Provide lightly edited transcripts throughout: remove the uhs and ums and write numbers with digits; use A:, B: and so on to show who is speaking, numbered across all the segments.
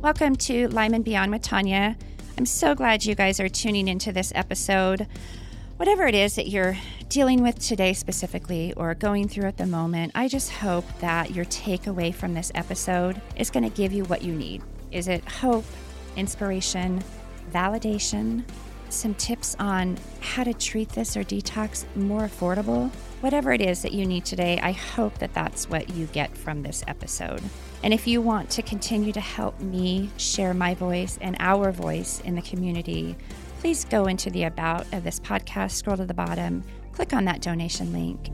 A: Welcome to Lyme and Beyond with Tanya. I'm so glad you guys are tuning into this episode. Whatever it is that you're dealing with today specifically or going through at the moment, I just hope that your takeaway from this episode is going to give you what you need. Is it hope, inspiration, validation, some tips on how to treat this or detox more affordable? Whatever it is that you need today, I hope that that's what you get from this episode. And if you want to continue to help me share my voice and our voice in the community, please go into the About of this podcast, scroll to the bottom, click on that donation link.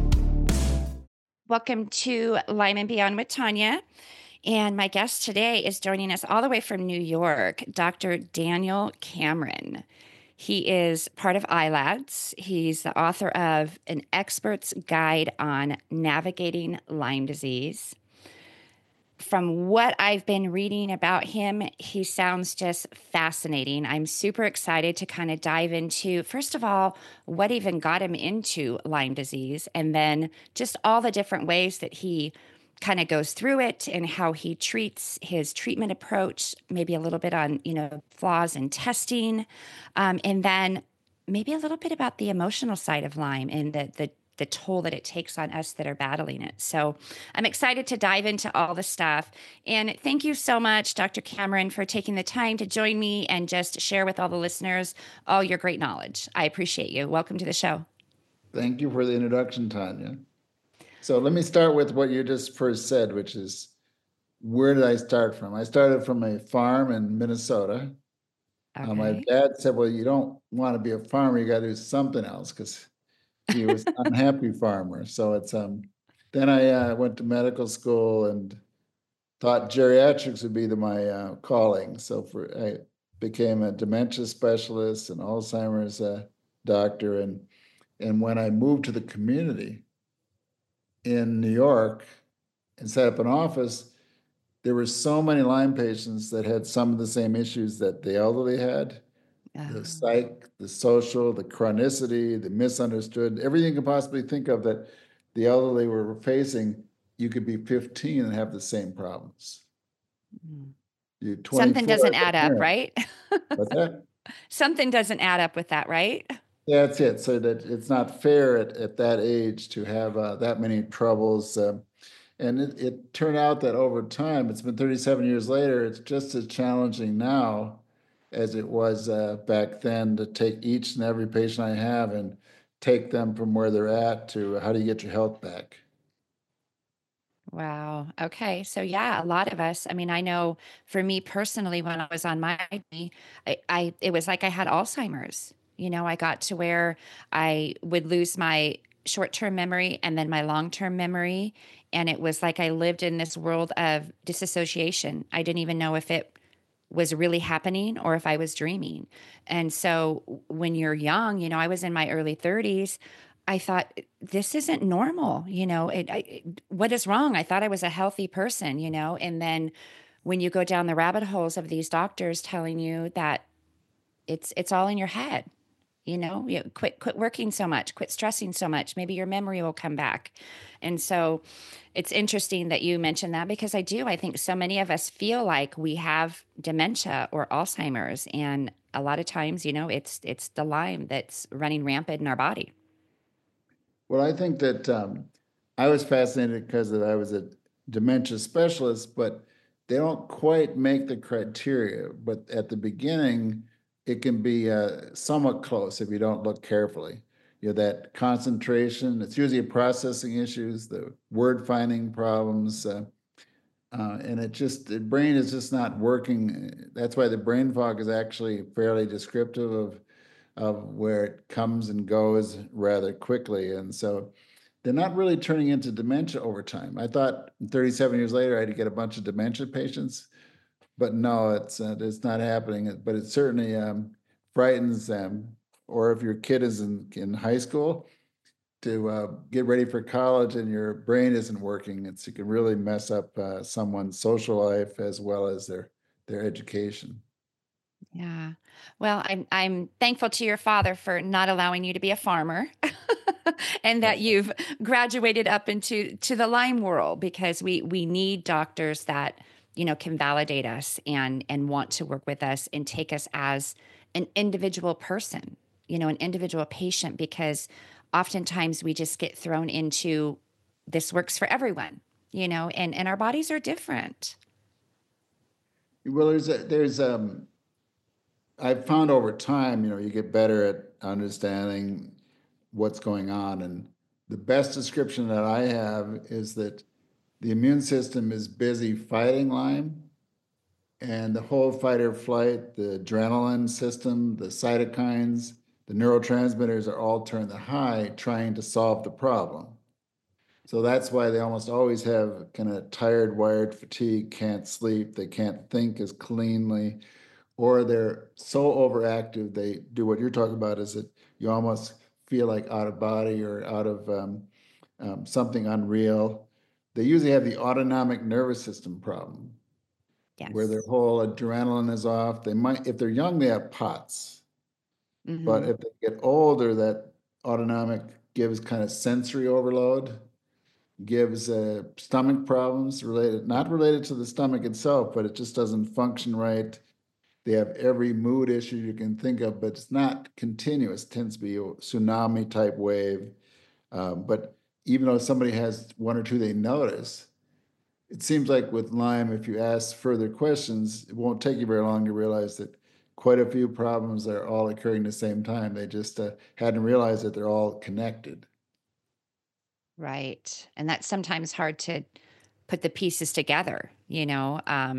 A: Welcome to Lyme and Beyond with Tanya. And my guest today is joining us all the way from New York, Dr. Daniel Cameron. He is part of iLads. He's the author of An Expert's Guide on Navigating Lyme Disease. From what I've been reading about him, he sounds just fascinating. I'm super excited to kind of dive into, first of all, what even got him into Lyme disease, and then just all the different ways that he kind of goes through it and how he treats his treatment approach, maybe a little bit on, flaws in testing, and then maybe a little bit about the emotional side of Lyme and the toll that it takes on us that are battling it. So I'm excited to dive into all the stuff. And thank you so much, Dr. Cameron, for taking the time to join me and just share with all the listeners all your great knowledge. I appreciate you. Welcome to the show.
B: Thank you for the introduction, Tanya. So let me start with what you just first said, which is, where did I start from? I started from a farm in Minnesota.
A: Okay.
B: My dad said, well, you don't want to be a farmer, you got to do something else, because he was an unhappy farmer. So it's then I went to medical school and thought geriatrics would be my calling. So I became a dementia specialist and Alzheimer's doctor. And when I moved to the community in New York and set up an office, there were so many Lyme patients that had some of the same issues that the elderly had. The psych, the social, the chronicity, the misunderstood, everything you can possibly think of that the elderly were facing. You could be 15 and have the same problems.
A: Something doesn't add up, right?
B: What's that?
A: Something doesn't add up with that, right?
B: That's it. So that it's not fair at that age to have that many troubles. And it turned out that over time, it's been 37 years later, it's just as challenging now as it was back then to take each and every patient I have and take them from where they're at to how do you get your health back?
A: Wow. Okay. So yeah, a lot of us, I mean, I know for me personally, when I was on my journey, it was like I had Alzheimer's. I got to where I would lose my short-term memory and then my long-term memory. And it was like I lived in this world of disassociation. I didn't even know if it was really happening or if I was dreaming. And so when you're young, I was in my early 30s, I thought, this isn't normal. What is wrong? I thought I was a healthy person, and then when you go down the rabbit holes of these doctors telling you that it's all in your head, quit working so much, quit stressing so much, maybe your memory will come back. And so it's interesting that you mentioned that, because I think so many of us feel like we have dementia or Alzheimer's. And a lot of times, it's the Lyme that's running rampant in our body.
B: Well, I think that I was fascinated because I was a dementia specialist, but they don't quite make the criteria. But at the beginning, it can be somewhat close if you don't look carefully. That concentration, it's usually processing issues, the word finding problems, and the brain is just not working. That's why the brain fog is actually fairly descriptive of where it comes and goes rather quickly. And so they're not really turning into dementia over time. I thought 37 years later, I'd get a bunch of dementia patients, but no, it's not happening. But it certainly frightens them. Or if your kid is in high school, to get ready for college and your brain isn't working, it can really mess up someone's social life as well as their education.
A: Yeah. Well, I'm thankful to your father for not allowing you to be a farmer and that you've graduated up into the Lyme world, because we need doctors that can validate us and want to work with us and take us as an individual person, an individual patient, because oftentimes we just get thrown into this works for everyone, and our bodies are different.
B: Well, I've found over time, you get better at understanding what's going on. And the best description that I have is that the immune system is busy fighting Lyme, and the whole fight or flight, the adrenaline system, the cytokines, the neurotransmitters are all turned to high trying to solve the problem. So that's why they almost always have kind of tired, wired fatigue, can't sleep, they can't think as cleanly, or they're so overactive, they do what you're talking about, is that you almost feel like out of body or out of something unreal. They usually have the autonomic nervous system problem where their
A: Yes.
B: whole adrenaline is off. They might, if they're young, they have POTS, but
A: Hmm.
B: if they get older, that autonomic gives kind of sensory overload, gives stomach problems related, not related to the stomach itself, but it just doesn't function right. They have every mood issue you can think of, but it's not continuous. It tends to be a tsunami type wave. But even though somebody has one or two they notice, it seems like with Lyme, if you ask further questions, it won't take you very long to realize that quite a few problems are all occurring at the same time. They just hadn't realized that they're all connected.
A: Right. And that's sometimes hard to put the pieces together.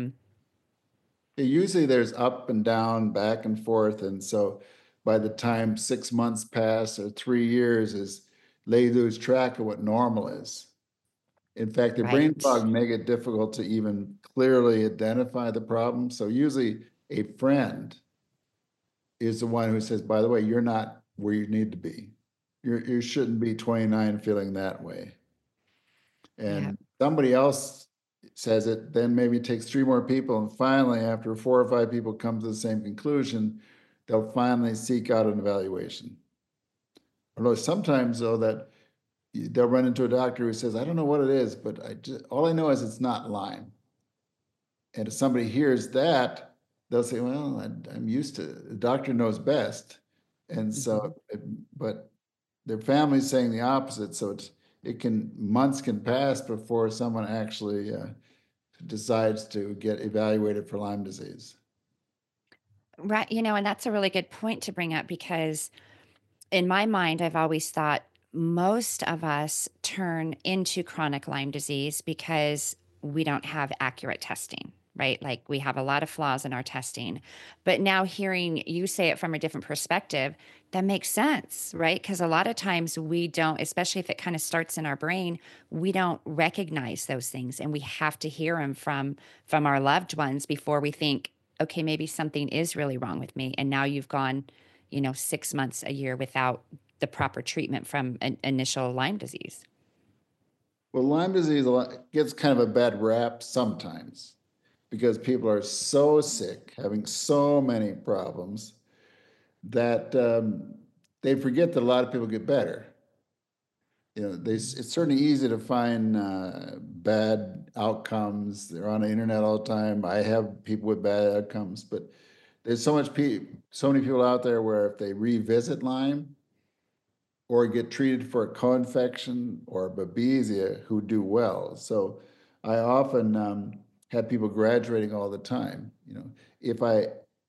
B: Usually there's up and down, back and forth. And so by the time 6 months pass or 3 years is they lose track of what normal is. In fact, the brain
A: Right.
B: fog make it difficult to even clearly identify the problem. So usually a friend is the one who says, by the way, you're not where you need to be. You shouldn't be 29 feeling that way.
A: Yeah.
B: And somebody else says it, then maybe it takes three more people. And finally, after 4 or 5 people come to the same conclusion, they'll finally seek out an evaluation. Although sometimes, though, that they'll run into a doctor who says, I don't know what it is, but all I know is it's not Lyme. And if somebody hears that, they'll say, well, I'm used to it. The doctor knows best. And
A: Hmm.
B: so, but their family's saying the opposite. So months can pass before someone actually decides to get evaluated for Lyme disease.
A: Right. And that's a really good point to bring up, because in my mind, I've always thought most of us turn into chronic Lyme disease because we don't have accurate testing, right? Like, we have a lot of flaws in our testing. But now hearing you say it from a different perspective, that makes sense, right? Because a lot of times we don't, especially if it kind of starts in our brain, we don't recognize those things, and we have to hear them from our loved ones before we think, okay, maybe something is really wrong with me. And now you've gone 6 months, a year without the proper treatment from an initial Lyme disease.
B: Well, Lyme disease gets kind of a bad rap sometimes because people are so sick, having so many problems that they forget that a lot of people get better. It's certainly easy to find bad outcomes. They're on the internet all the time. I have people with bad outcomes, but there's so many people out there where if they revisit Lyme or get treated for a co-infection or Babesia who do well. So I often have people graduating all the time. If I,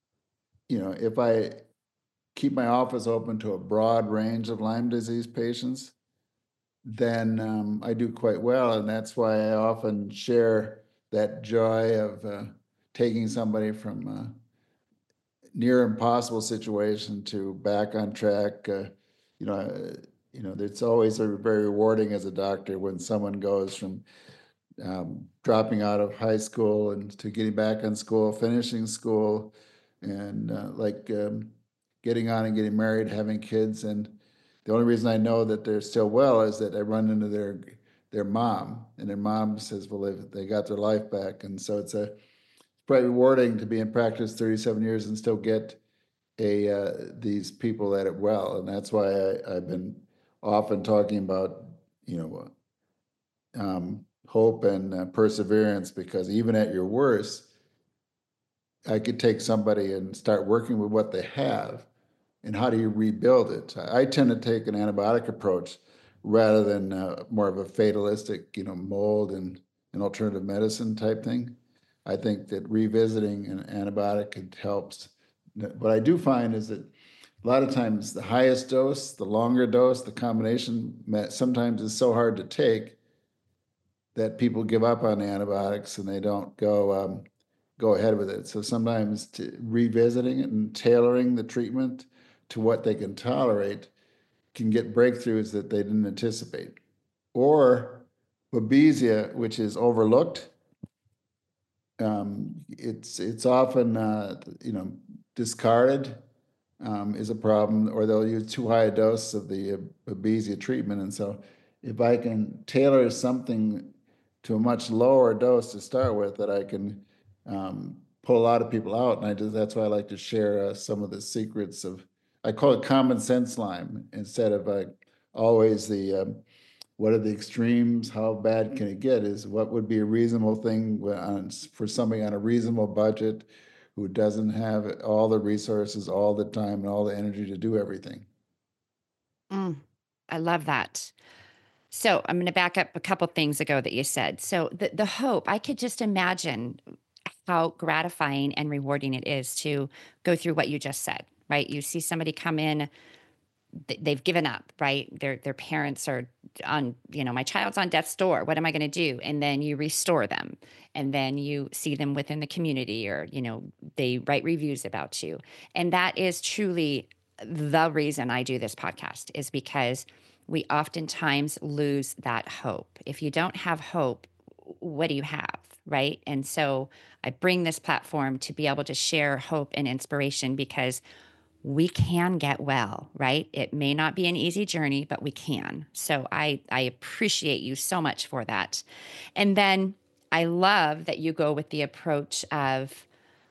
B: if I keep my office open to a broad range of Lyme disease patients, then I do quite well. And that's why I often share that joy of taking somebody from a near impossible situation to back on track. You know, it's always very rewarding as a doctor when someone goes from dropping out of high school and to getting back in school, finishing school, and getting on and getting married, having kids. And the only reason I know that they're still well is that I run into their mom, and their mom says, "Well, they got their life back." And so it's quite rewarding to be in practice 37 years and still get these people at it well. And that's why I've been often talking about, you know, hope and perseverance, because even at your worst, I could take somebody and start working with what they have, and how do you rebuild it? I tend to take an antibiotic approach rather than more of a fatalistic, mold and an alternative medicine type thing. I think that revisiting an antibiotic helps. What I do find is that a lot of times the highest dose, the longer dose, the combination sometimes is so hard to take that people give up on antibiotics and they don't go ahead with it. So sometimes revisiting it and tailoring the treatment to what they can tolerate can get breakthroughs that they didn't anticipate. Or Babesia, which is overlooked, it's often discarded, is a problem, or they'll use too high a dose of the Babesia treatment. And so if I can tailor something to a much lower dose to start with, that I can pull a lot of people out. And that's why I like to share some of the secrets of, I call it common sense Lyme, instead of always the what are the extremes, how bad can it get, is what would be a reasonable thing for somebody on a reasonable budget who doesn't have all the resources, all the time, and all the energy to do everything.
A: Mm, I love that. So I'm going to back up a couple things ago that you said. So the hope, I could just imagine how gratifying and rewarding it is to go through what you just said, right? You see somebody come in, they've given up, right? Their parents are on, my child's on death's door. What am I going to do? And then you restore them. And then you see them within the community, or, they write reviews about you. And that is truly the reason I do this podcast, is because we oftentimes lose that hope. If you don't have hope, what do you have? Right. And so I bring this platform to be able to share hope and inspiration, because we can get well, right? It may not be an easy journey, but we can. So I appreciate you so much for that. And then I love that you go with the approach of,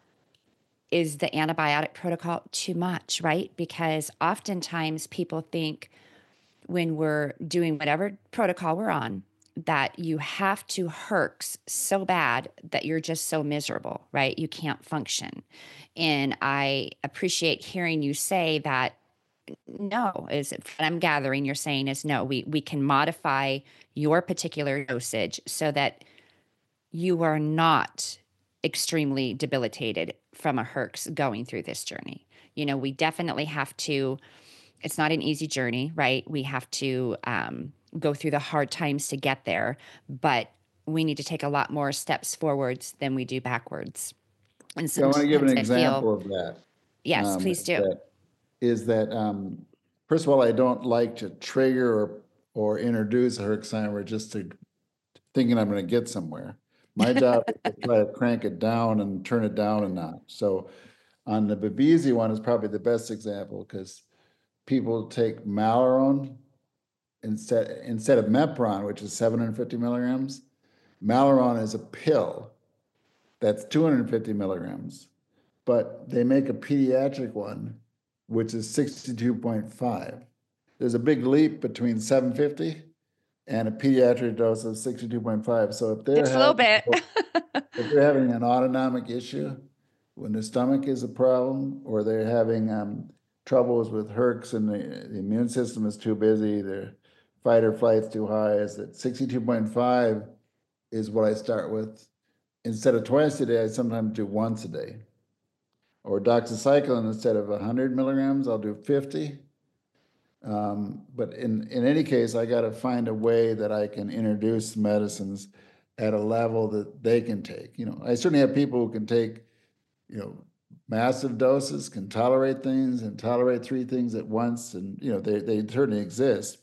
A: is the antibiotic protocol too much, right? Because oftentimes people think, when we're doing whatever protocol we're on, that you have to Herx so bad that you're just so miserable, right? You can't function. And I appreciate hearing you say that. No, is what I'm gathering you're saying is, no, we can modify your particular dosage so that you are not extremely debilitated from a Herx going through this journey. We definitely have to, it's not an easy journey, right? We have to go through the hard times to get there, but we need to take a lot more steps forwards than we do backwards. And
B: Yeah, I want to give an
A: sometimes I feel,
B: example of that.
A: yes,
B: Um,
A: please do.
B: that is that first of all, I don't like to trigger or introduce a Herxheimer just to thinking I'm going to get somewhere. My job is to try to crank it down and turn it down a notch. So on the Babesia one is probably the best example, because people take Malarone instead of Mepron, which is 750 milligrams. Malarone is a pill that's 250 milligrams, but they make a pediatric one, which is 62.5. There's a big leap between 750 and a pediatric dose of 62.5. So
A: Just a little bit.
B: if they're having an autonomic issue, when the stomach is a problem, or they're having troubles with Herx and the immune system is too busy, their fight or flight's too high, is that 62.5 is what I start with. Instead of twice a day, I sometimes do once a day. Or doxycycline, instead of 100 milligrams, I'll do 50. But in any case, I got to find a way that I can introduce medicines at a level that they can take. I certainly have people who can take, massive doses, can tolerate things and tolerate 3 things at once, and they certainly exist.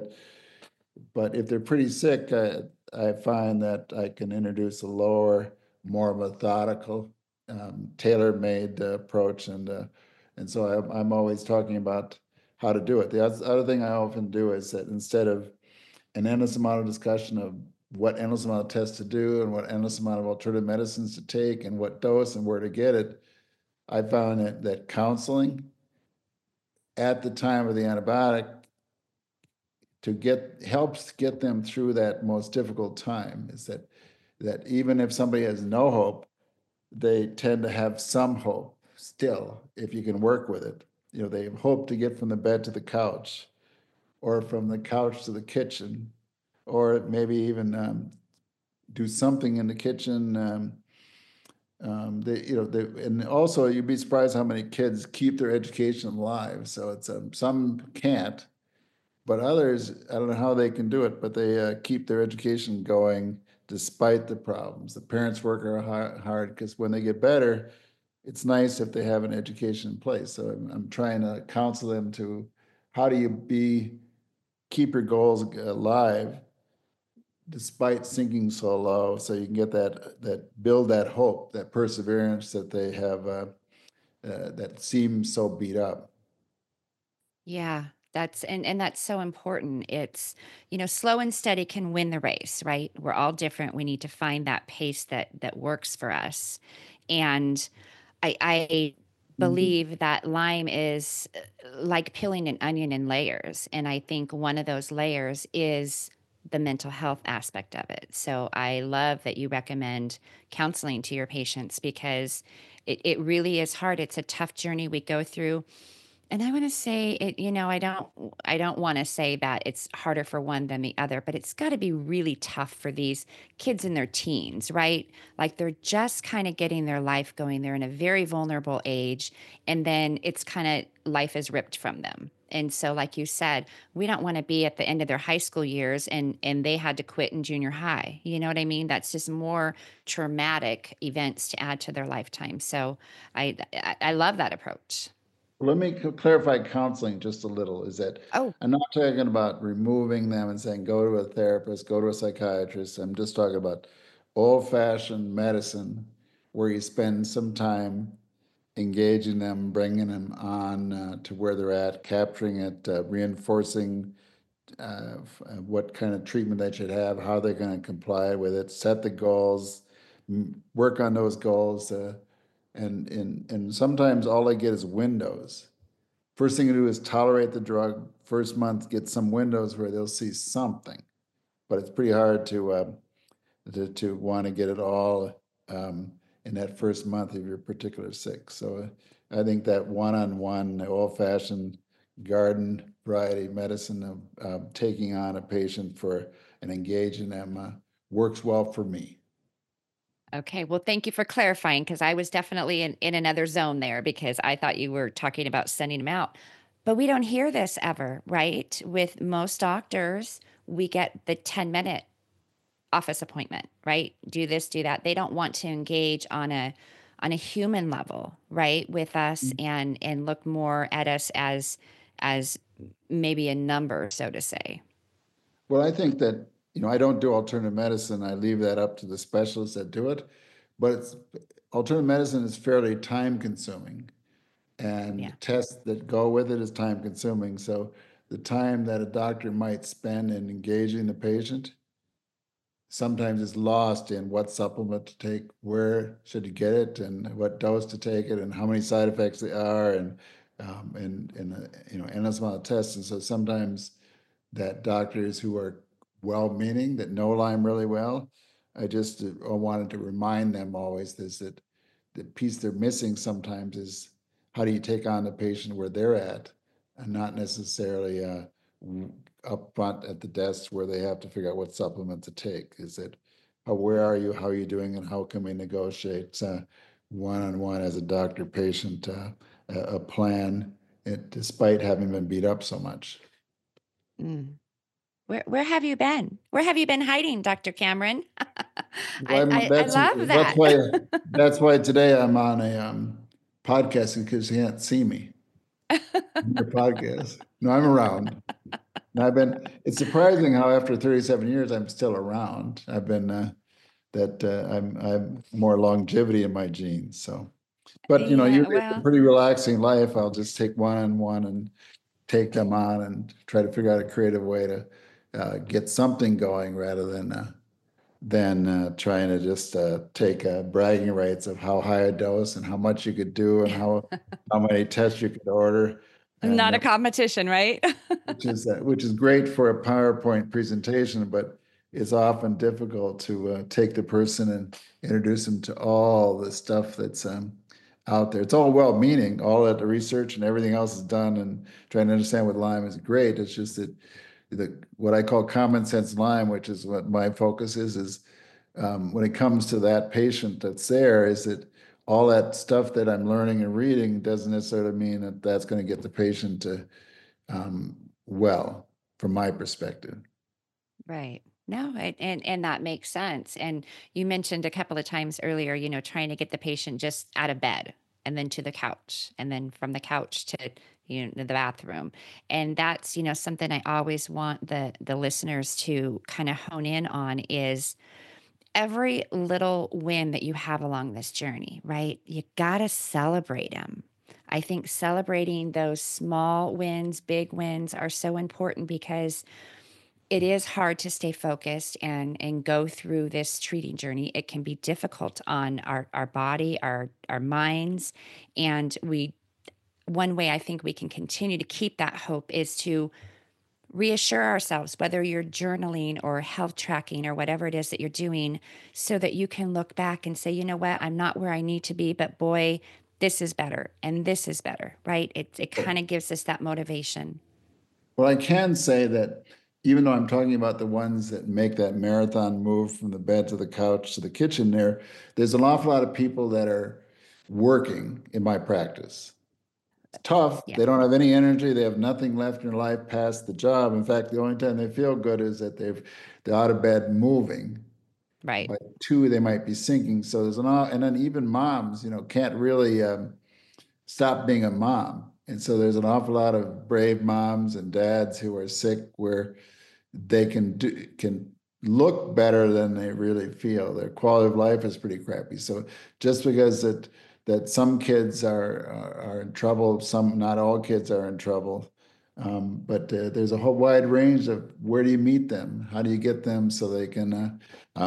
B: But if they're pretty sick, I find that I can introduce a lower, more methodical, tailor-made approach, and so I'm always talking about how to do it. The other thing I often do is that instead of an endless amount of discussion of what endless amount of tests to do and what endless amount of alternative medicines to take and what dose and where to get it, I found that counseling at the time of the antibiotic helps get them through that most difficult time, is that even if somebody has no hope, they tend to have some hope still, if you can work with it. They hope to get from the bed to the couch, or from the couch to the kitchen, or maybe even do something in the kitchen. And also you'd be surprised how many kids keep their education alive. So it's some can't, but others, I don't know how they can do it, but they keep their education going despite the problems. The parents work hard because when they get better, it's nice if they have an education in place. So I'm trying to counsel them to, how do you keep your goals alive despite sinking so low, so you can get build that hope, that perseverance that they have, that seems so beat up.
A: Yeah, and that's so important. It's, slow and steady can win the race, right? We're all different. We need to find that pace that works for us. And I
B: Mhm.
A: believe that Lyme is like peeling an onion in layers. And I think one of those layers is the mental health aspect of it. So I love that you recommend counseling to your patients, because it really is hard. It's a tough journey we go through. And I want to say it, I don't want to say that it's harder for one than the other, but it's got to be really tough for these kids in their teens, right? Like they're just kind of getting their life going. They're in a very vulnerable age, and then it's kind of life is ripped from them. And so, like you said, we don't want to be at the end of their high school years and they had to quit in junior high. You know what I mean? That's just more traumatic events to add to their lifetime. So I love that approach.
B: Let me clarify counseling just a little, is that
A: Oh,
B: I'm not talking about removing them and saying, go to a therapist, go to a psychiatrist. I'm just talking about old-fashioned medicine, where you spend some time engaging them, bringing them on to where they're at, capturing it, reinforcing what kind of treatment they should have, how they're going to comply with it, set the goals, work on those goals, and sometimes all they get is windows. First thing to do is tolerate the drug. First month, get some windows where they'll see something, but it's pretty hard to want to get it all in that first month if you're particularly sick. So I think that one-on-one, old-fashioned garden variety medicine of taking on a patient for and engaging them works well for me.
A: okay. Well, thank you for clarifying, because I was definitely in another zone there, because I thought you were talking about sending them out. But we don't hear this ever, right? With most doctors, we get the 10-minute office appointment, right? Do this, do that. They don't want to engage on a human level, right, with us and look more at us as maybe a number, so to say.
B: Well, I think that, I don't do alternative medicine. I leave that up to the specialists that do it. But alternative medicine is fairly time consuming, and
A: Yeah.
B: the tests that go with it is time consuming. So the time that a doctor might spend in engaging the patient sometimes is lost in what supplement to take, where should you get it, and what dose to take it, and how many side effects there are, and endless amount of tests. And so sometimes that doctors who are well-meaning, that know Lyme really well, I just wanted to remind them always this, that the piece they're missing sometimes is, how do you take on the patient where they're at, and not necessarily up front at the desk where they have to figure out what supplement to take. Is it, where are you, how are you doing, and how can we negotiate one-on-one as a doctor-patient a plan, despite having been beat up so much.
A: Mm. Where have you been? Where have you been hiding, Dr. Cameron?
B: Well,
A: I love
B: that's
A: that.
B: why today I'm on a podcasting, because you can't see me in your podcast. No, I'm around. And it's surprising how after 37 years, I'm still around. I've been, I'm more longevity in my genes. So, but
A: Yeah,
B: usually it's a
A: well,
B: pretty relaxing life. I'll just take one-on-one and take them on and try to figure out a creative way to get something going, rather than trying to just take bragging rights of how high a dose and how much you could do and how many tests you could order. and
A: Not a competition, right?
B: which is great for a PowerPoint presentation, but it's often difficult to take the person and introduce them to all the stuff that's out there. It's all well-meaning, all that the research and everything else is done, and trying to understand what Lyme is great. It's just that what I call common sense Lyme, which is what my focus is when it comes to that patient that's there, is that all that stuff that I'm learning and reading doesn't necessarily mean that that's going to get the patient to um, well, from my perspective.
A: Right. No, and that makes sense. And you mentioned a couple of times earlier, trying to get the patient just out of bed and then to the couch and then from the couch to the bathroom. And that's, something I always want the listeners to kind of hone in on is every little win that you have along this journey, right? You got to celebrate them. I think celebrating those small wins, big wins are so important because it is hard to stay focused and go through this treating journey. It can be difficult on our body, our minds, and we one way I think we can continue to keep that hope is to reassure ourselves, whether you're journaling or health tracking or whatever it is that you're doing, so that you can look back and say, you know what, I'm not where I need to be, but boy, this is better and this is better, right? It kind of gives us that motivation.
B: Well, I can say that even though I'm talking about the ones that make that marathon move from the bed to the couch to the kitchen there's an awful lot of people that are working in my practice. It's tough.
A: Yeah,
B: They don't have any energy. They have nothing left in their life past the job. In fact, the only time they feel good is that they're out of bed moving.
A: right.
B: By two, they might be sinking. So and then even moms, can't really stop being a mom. And so there's an awful lot of brave moms and dads who are sick where they can look better than they really feel. Their quality of life is pretty crappy. So just because that some kids are in trouble, some not all kids are in trouble. But there's a whole wide range of where do you meet them? How do you get them so they can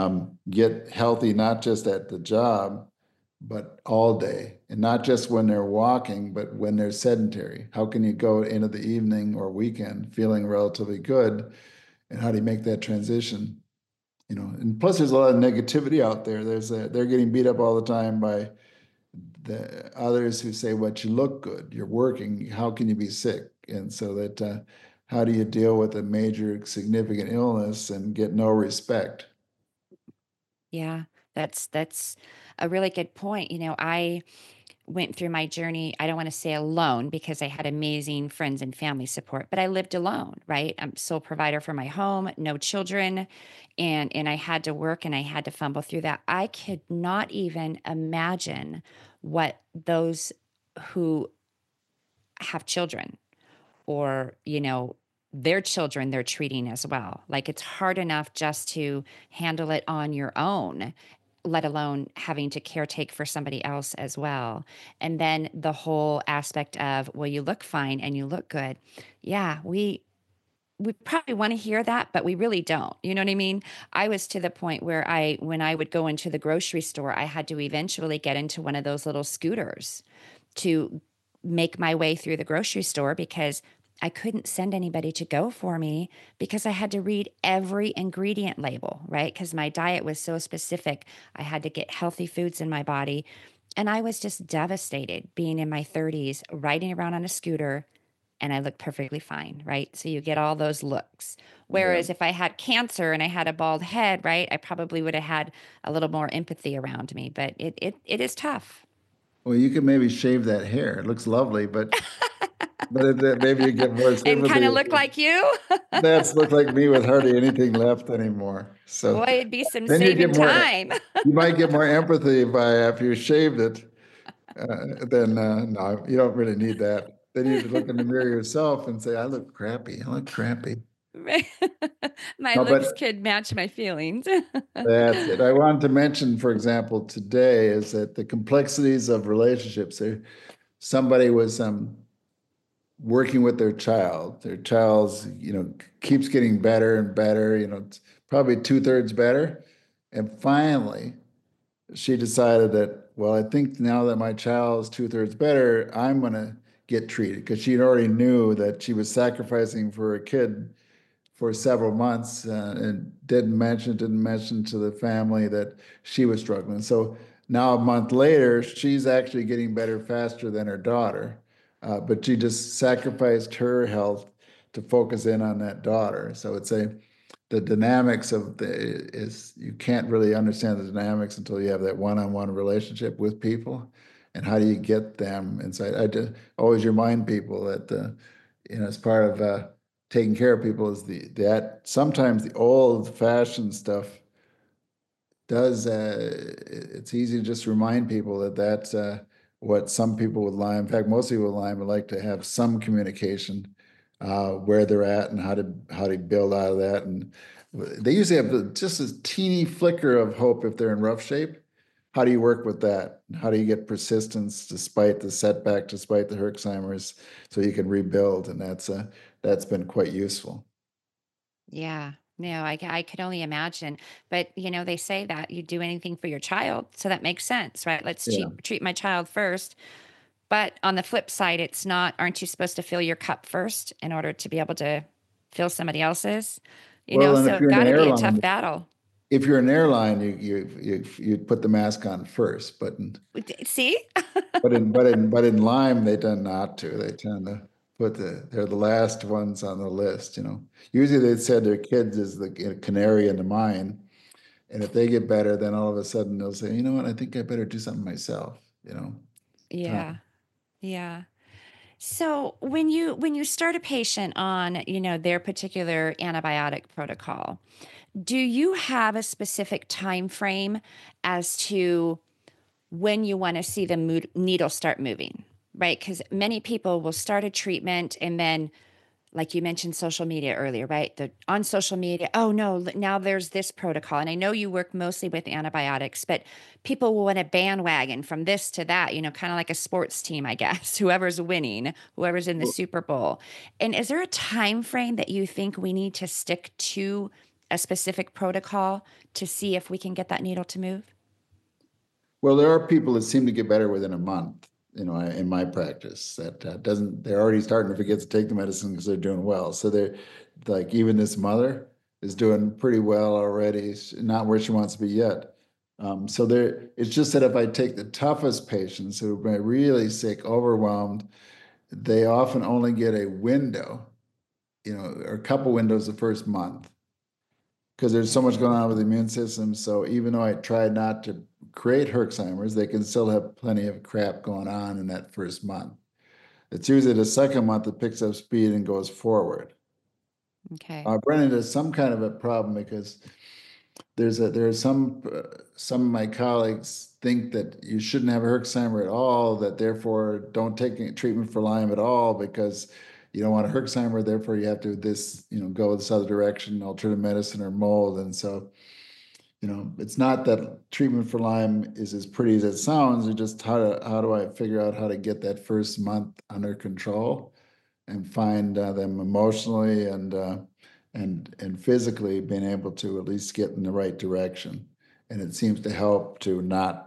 B: get healthy, not just at the job, but all day, and not just when they're walking, but when they're sedentary. How can you go into the evening or weekend feeling relatively good? And how do you make that transition? And plus there's a lot of negativity out there. They're getting beat up all the time by the others who say, "But you look good, you're working. How can you be sick?" And so how do you deal with a major significant illness and get no respect?
A: Yeah, that's a really good point. I went through my journey, I don't want to say alone because I had amazing friends and family support, but I lived alone, right? I'm sole provider for my home, no children, and I had to work and I had to fumble through that. I could not even imagine what those who have children or, their children they're treating as well. Like it's hard enough just to handle it on your own, let alone having to caretake for somebody else as well. And then the whole aspect of, well, you look fine and you look good. Yeah, we probably want to hear that, but we really don't. You know what I mean? I was to the point where when I would go into the grocery store, I had to eventually get into one of those little scooters to make my way through the grocery store because I couldn't send anybody to go for me because I had to read every ingredient label, right? Because my diet was so specific. I had to get healthy foods in my body. And I was just devastated being in my 30s, riding around on a scooter, and I looked perfectly fine, right? So you get all those looks.
B: Yeah.
A: Whereas if I had cancer and I had a bald head, right, I probably would have had a little more empathy around me. But it is tough.
B: Well, you could maybe shave that hair. It looks lovely, maybe you get more
A: And kind
B: sympathy.
A: of look like you.
B: That's look like me with hardly anything left anymore.
A: Boy,
B: So
A: it'd be some
B: then you get
A: saving
B: more.
A: time.
B: You might get more empathy by after you shaved it. Then no, you don't really need that. Then you look in the mirror yourself and say, "I look crappy. I look crappy."
A: My
B: No,
A: looks
B: but
A: could match my feelings.
B: that's it. I wanted to mention, for example, today is that the complexities of relationships. Somebody was working with their child. Their child's, keeps getting better and better. It's probably two-thirds better. And finally, she decided that, well, I think now that my child's two-thirds better, I'm going to get treated because she already knew that she was sacrificing for a kid for several months and didn't mention to the family that she was struggling. So now a month later, she's actually getting better faster than her daughter, but she just sacrificed her health to focus in on that daughter. So it's a the dynamics of the is you can't really understand the dynamics until you have that one-on-one relationship with people, and how do you get them inside? I just always remind people that as part of taking care of people is that sometimes the old-fashioned stuff does it's easy to just remind people that that's what some people with Lyme, in fact, most people with Lyme would like to have some communication where they're at and how to build out of that. And they usually have just a teeny flicker of hope if they're in rough shape. How do you work with that? How do you get persistence despite the setback, despite the Herxheimer's, so you can rebuild? And that's been quite useful.
A: Yeah. No, I could only imagine. But, they say that you do anything for your child. So that makes sense, right? Let's
B: Yeah.
A: treat my child first. But on the flip side, it's not, aren't you supposed to fill your cup first in order to be able to fill somebody else's?
B: Well, and
A: So
B: if
A: it's
B: you're an
A: got to be a tough
B: airline,
A: battle.
B: if you're an airline, you put the mask on first,
A: See?
B: but in Lyme they tend not to. They tend to they're the last ones on the list. Usually they said their kids is the canary in the mine, and if they get better, then all of a sudden they'll say, you know what, I think I better do something myself.
A: Yeah. Yeah. So when you start a patient on, their particular antibiotic protocol, do you have a specific time frame as to when you want to see the needle start moving, right? Because many people will start a treatment and then, like you mentioned, social media earlier, right? On social media, oh no, now there's this protocol. And I know you work mostly with antibiotics, but people will want to bandwagon from this to that, kind of like a sports team, I guess, whoever's winning, whoever's in the Super Bowl. And is there a time frame that you think we need to stick to a specific protocol to see if we can get that needle to move?
B: Well, there are people that seem to get better within a month, in my practice that they're already starting to forget to take the medicine because they're doing well. So they're like, even this mother is doing pretty well already. She's not where she wants to be yet. So it's just that if I take the toughest patients who've been really sick, overwhelmed, they often only get a window, or a couple windows the first month because there's so much going on with the immune system. So even though I try not to create Herxheimer's, they can still have plenty of crap going on in that first month. It's usually the second month that picks up speed and goes forward.
A: Okay.
B: I run into some kind of a problem because there's some of my colleagues think that you shouldn't have a Herxheimer at all, that therefore don't take any treatment for Lyme at all because you don't want a Herxheimer, therefore you have to go this other direction, alternative medicine or mold. And so, it's not that treatment for Lyme is as pretty as it sounds. It's just how do I figure out how to get that first month under control and find them emotionally and physically being able to at least get in the right direction. And it seems to help to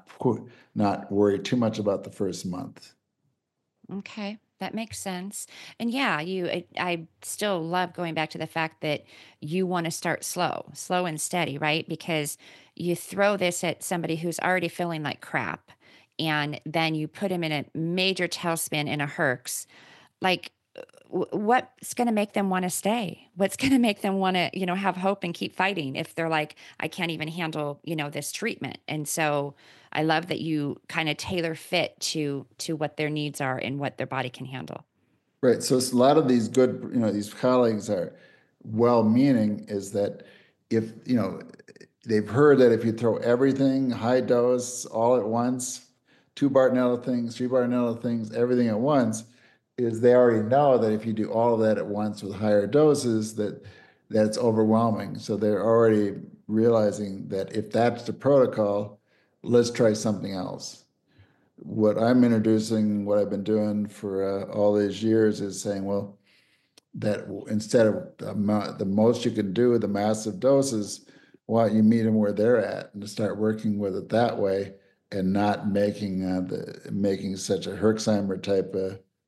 B: not worry too much about the first month.
A: Okay, that makes sense. And yeah, I still love going back to the fact that you want to start slow and steady, right? Because you throw this at somebody who's already feeling like crap, and then you put him in a major tailspin in a Herx. Like, what's going to make them want to stay? What's going to make them want to, have hope and keep fighting if they're like, I can't even handle, this treatment? And so I love that you kind of tailor fit to what their needs are and what their body can handle.
B: Right. So it's a lot of these good, these colleagues are well-meaning, is that if, they've heard that if you throw everything high dose all at once, 2 Bartonella things, 3 Bartonella things, everything at once, is they already know that if you do all of that at once with higher doses, that's overwhelming. So they're already realizing that if that's the protocol, let's try something else. What I'm introducing, what I've been doing for all these years is saying, well, that instead of the most you can do, the massive doses, why don't you meet them where they're at and start working with it that way and not making such a Herxheimer type of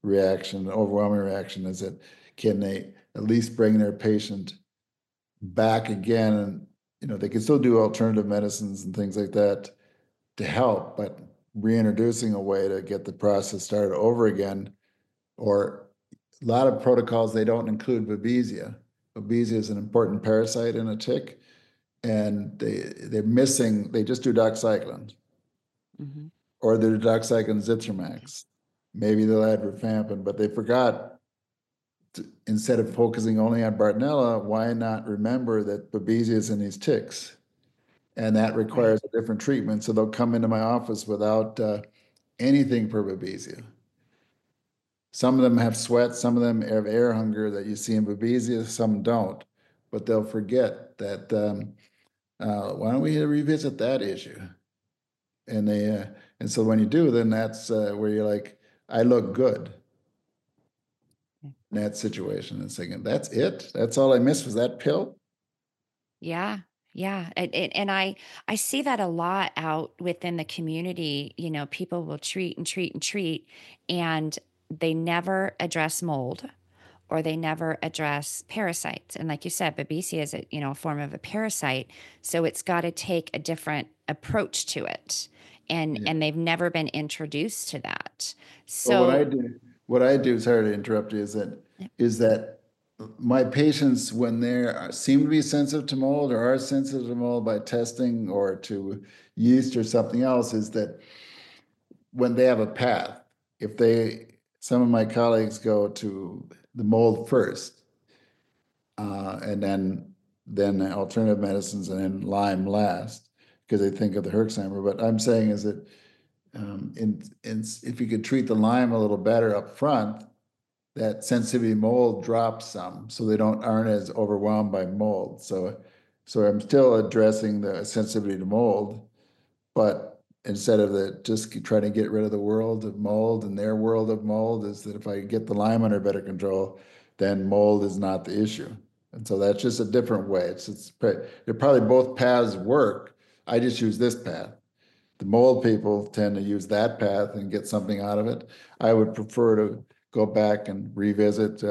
B: reaction, the overwhelming reaction is that can they at least bring their patient back again? And, they can still do alternative medicines and things like that to help, but reintroducing a way to get the process started over again, or a lot of protocols, they don't include Babesia. Babesia is an important parasite in a tick, and they just do doxycycline,
A: Mhm.
B: or they do doxycycline Zithromax. Maybe they'll add rifampin, but they forgot instead of focusing only on Bartonella, why not remember that Babesia is in these ticks? And that
A: Right.
B: requires a different treatment. So they'll come into my office without anything for Babesia. Some of them have sweat, some of them have air hunger that you see in Babesia, some don't. But they'll forget that, why don't we revisit that issue? And so when you do, then that's where you're like, I look good in that situation. And thinking, that's it? That's all I missed was that pill?
A: Yeah. Yeah. And I see that a lot out within the community. People will treat and treat and treat, and they never address mold, or they never address parasites. And like you said, Babesia is a form of a parasite. So it's got to take a different approach to it. And
B: Yeah.
A: and they've never been introduced to that.
B: Well,
A: So
B: what I do, sorry to interrupt you, is that my patients, when they seem to be sensitive to mold or are sensitive to mold by testing or to yeast or something else, is that when they have a path, if some of my colleagues go to the mold first, and then alternative medicines and then Lyme last, because they think of the Herxheimer. But I'm saying is that if you could treat the Lyme a little better up front, that sensitivity to mold drops some, so they aren't as overwhelmed by mold. So I'm still addressing the sensitivity to mold, but instead of just trying to get rid of the world of mold, and their world of mold is that if I get the Lyme under better control, then mold is not the issue. And so that's just a different way. They're probably both paths work. I just use this path. The mold people tend to use that path and get something out of it. I would prefer to go back and revisit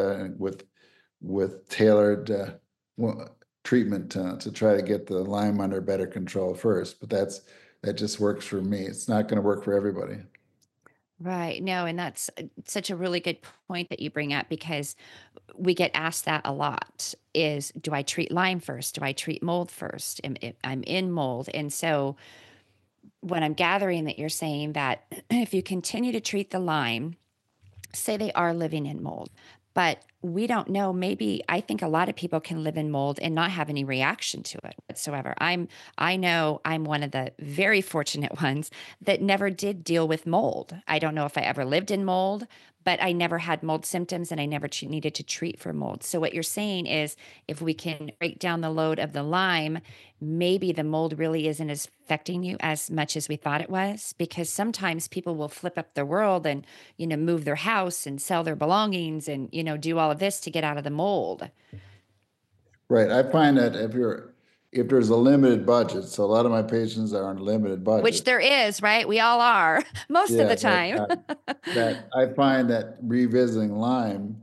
B: with tailored treatment to try to get the Lyme under better control first. But that just works for me. It's not going to work for everybody.
A: right. No, and that's such a really good point that you bring up, because we get asked that a lot, is do I treat Lyme first? Do I treat mold first? I'm in mold. And so what I'm gathering, that you're saying that if you continue to treat the Lyme, say they are living in mold, but we don't know. Maybe I think a lot of people can live in mold and not have any reaction to it whatsoever. I know I'm one of the very fortunate ones that never did deal with mold. I don't know if I ever lived in mold, but I never had mold symptoms, and I never needed to treat for mold. So what you're saying is, if we can break down the load of the Lyme, maybe the mold really isn't as affecting you as much as we thought it was, because sometimes people will flip up their world and move their house and sell their belongings and, do all of this to get out of the mold,
B: Right. I find that if there's a limited budget, so a lot of my patients are on a limited
A: which
B: budget.
A: there is, right? We all are most of
B: Yeah,
A: the time.
B: that I find that revisiting Lyme,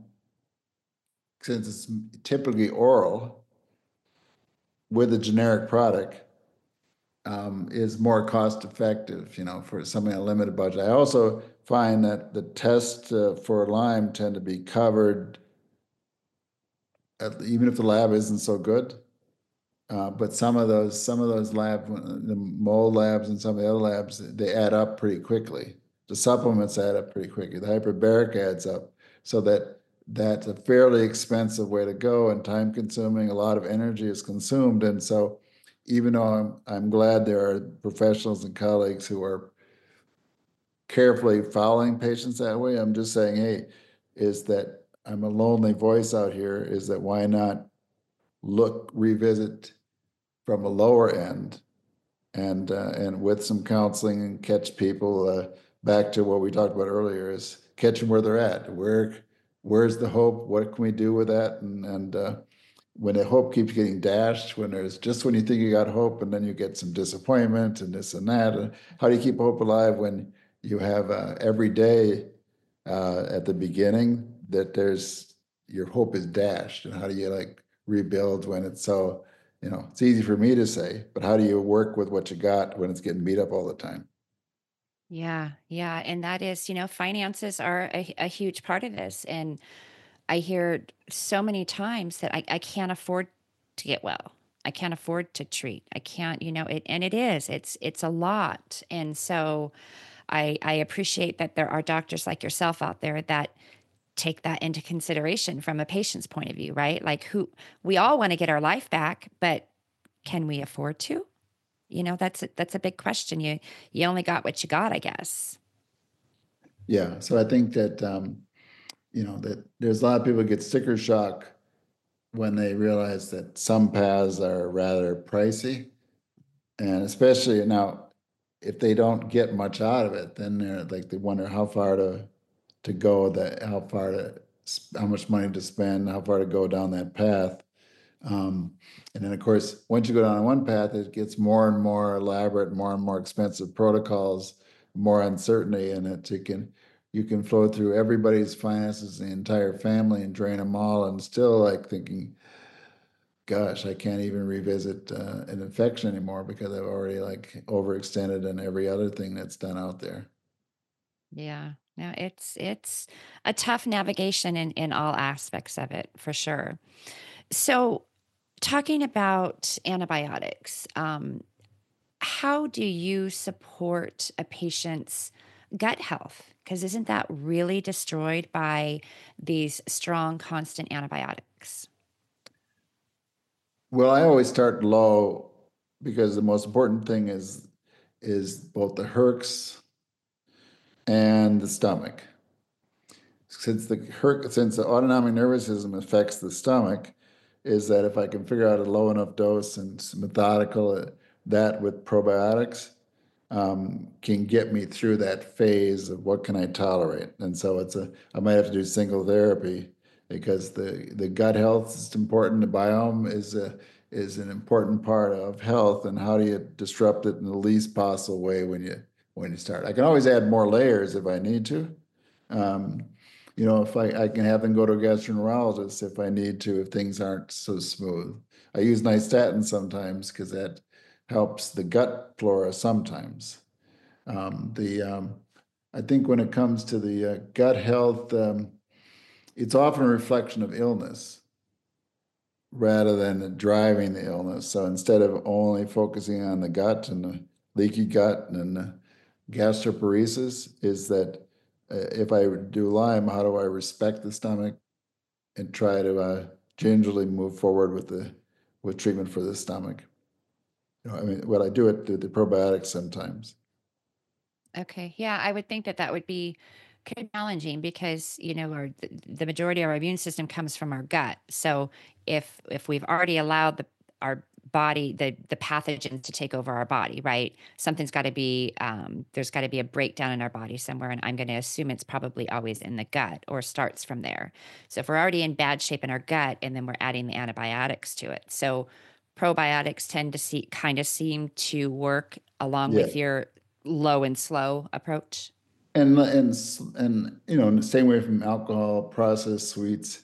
B: since it's typically oral with a generic product, is more cost effective, for something a limited budget. I also find that the tests for Lyme tend to be covered, even if the lab isn't so good. But some of those the mold labs and some of the other labs, they add up pretty quickly. The supplements add up pretty quickly. The hyperbaric adds up, so that's a fairly expensive way to go and time consuming. A lot of energy is consumed, and so even though I'm glad there are professionals and colleagues who are carefully following patients that way, I'm just saying, hey, is that I'm a lonely voice out here. Is that why not revisit from a lower end, and with some counseling, and catch people back to what we talked about earlier, is catch them where they're at. Where's the hope? What can we do with that? And when the hope keeps getting dashed, when you think you got hope, and then you get some disappointment and this and that. And how do you keep hope alive when you have every day at the beginning, that your hope is dashed, and how do you like rebuild when it's so, it's easy for me to say, but how do you work with what you got when it's getting beat up all the time?
A: Yeah, yeah, and that is, finances are a huge part of this, and I hear so many times that I can't afford to get well. I can't afford to treat. I can't, and it is. It's a lot. And so I appreciate that there are doctors like yourself out there that take that into consideration from a patient's point of view, right? Like we all want to get our life back, but can we afford to? That's a big question. You only got what you got, I guess.
B: Yeah, so I think that that there's a lot of people get sticker shock when they realize that some paths are rather pricey. And especially now, if they don't get much out of it, then they're like, they wonder how far to go, that how much money to spend, how far to go down that path. Um, and then of course, once you go down one path, it gets more and more elaborate, more and more expensive protocols, more uncertainty, and you can flow through everybody's finances, the entire family, and drain them all, and still like thinking, gosh, I can't even revisit an infection anymore because I've already like overextended in every other thing that's done out there.
A: Yeah. No, it's a tough navigation in all aspects of it, for sure. So, talking about antibiotics, how do you support a patient's gut health? Because isn't that really destroyed by these strong, constant antibiotics?
B: Well, I always start low because the most important thing is both the herx and the stomach. Since the autonomic nervous system affects the stomach, is that if I can figure out a low enough dose and methodical, that with probiotics, can get me through that phase of what can I tolerate. And so I might have to do single therapy because the gut health is important. The biome is an important part of health, and how do you disrupt it in the least possible way when you start. I can always add more layers if I need to. Um, if I can have them go to a gastroenterologist if I need to, if things aren't so smooth. I use nystatin sometimes because that helps the gut flora sometimes. The I think when it comes to the gut health, it's often a reflection of illness rather than driving the illness. So instead of only focusing on the gut and the leaky gut and the gastroparesis, is that if I do Lyme, how do I respect the stomach and try to gingerly move forward with treatment for the stomach? I mean, what I do it through the probiotics sometimes.
A: Okay. Yeah, I would think that that would be kind of challenging because, the majority of our immune system comes from our gut. So if we've already allowed our body, the pathogens to take over our body, right? Something's got to be, there's got to be a breakdown in our body somewhere. And I'm going to assume it's probably always in the gut or starts from there. So if we're already in bad shape in our gut and then we're adding the antibiotics to it. So probiotics tend to seem to work along
B: Yeah.
A: with your low and slow approach.
B: And staying away from alcohol, processed sweets.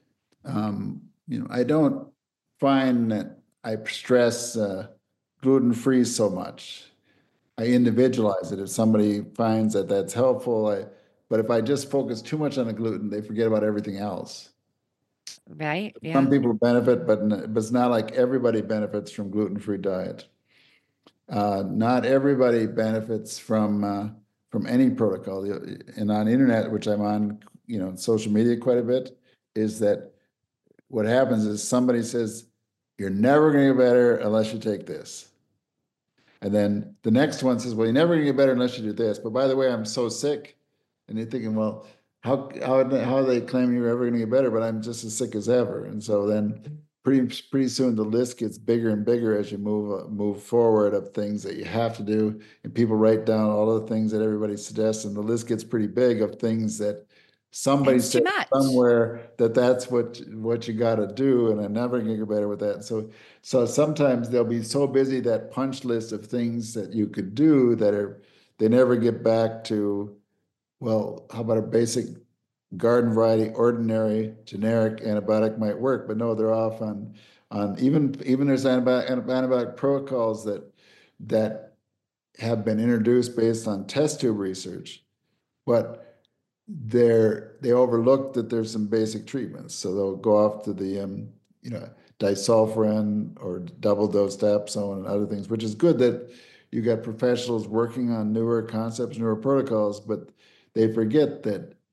B: I don't find that I stress gluten-free so much. I individualize it. If somebody finds that that's helpful, but if I just focus too much on the gluten, they forget about everything else.
A: Right?
B: Some
A: Yeah.
B: people benefit, but it's not like everybody benefits from gluten-free diet. Not everybody benefits from any protocol. And on internet, which I'm on, social media quite a bit, is that what happens is somebody says, you're never going to get better unless you take this. And then the next one says, well, you're never going to get better unless you do this. But by the way, I'm so sick. And you're thinking, well, how are they claiming you're ever going to get better? But I'm just as sick as ever. And so then pretty soon the list gets bigger and bigger as you move forward of things that you have to do. And people write down all the things that everybody suggests. And the list gets pretty big of things that somebody
A: It's too
B: said
A: much.
B: somewhere that that's what you got to do. And I'm never going to get better with that. So sometimes they'll be so busy that punch list of things that you could do that they never get back to well, how about a basic garden variety, ordinary, generic antibiotic might work, but no, they're off on even there's antibiotic protocols that have been introduced based on test tube research, but they overlook that there's some basic treatments. So they'll go off to the disulfiram or double dose dapsone and other things, which is good that you got professionals working on newer concepts, newer protocols, but they forget